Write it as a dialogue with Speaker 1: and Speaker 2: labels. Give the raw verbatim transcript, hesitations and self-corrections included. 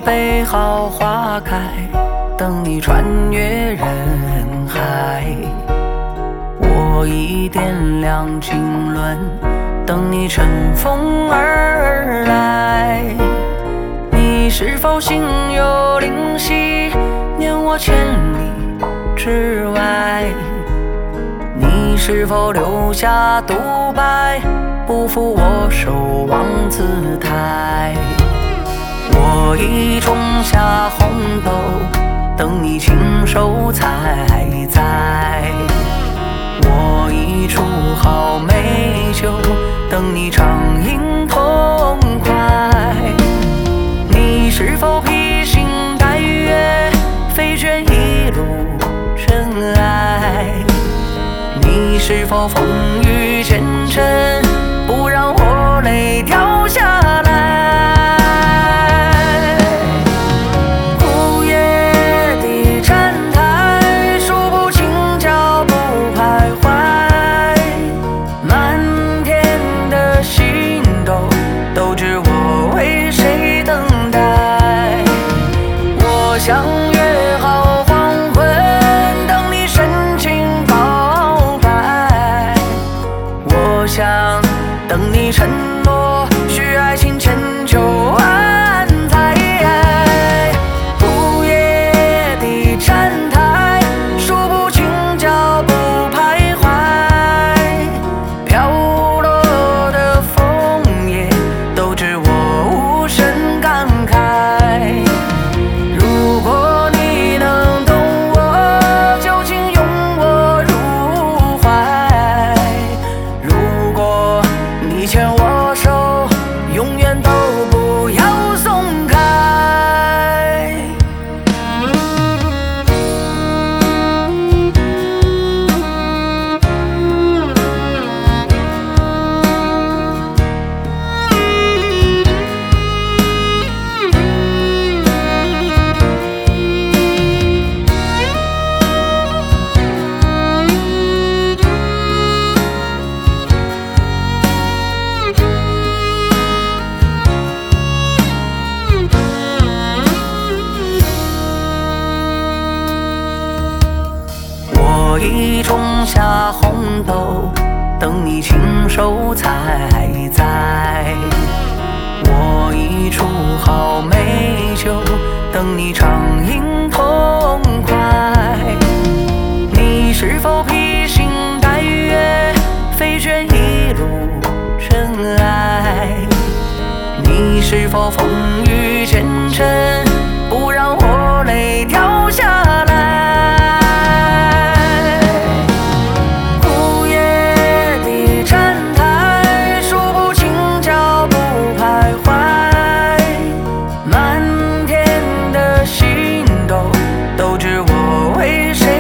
Speaker 1: 备好花开，等你穿越人海。我已点亮经纶，等你乘风而来。你是否心有灵犀，念我千里之外？你是否留下独白，不负我守望姿态？我已种下红豆，等你亲手采摘。我已煮好美酒，等你畅饮痛快。你是否披星戴月，飞卷一路尘埃？你是否风雨兼程，不让我泪掉下来？午夜的站台，数不清脚步徘徊，满天的星斗，都知我为谁等待。我想约好黄昏，等你深情告白。我想等你承诺，许爱情千秋万载。午夜的站台，数不清脚步徘徊，飘落的枫叶，都知我无声感慨。如果你能懂我，就请拥我入怀。如果你牵我手，永远都不要松开。我已种下红豆，等你亲手采摘。我已煮好美酒，等你畅饮痛快。你是否披星戴月，飞卷一路尘埃？你是否风雨兼程，不让我泪掉下来？都知我为谁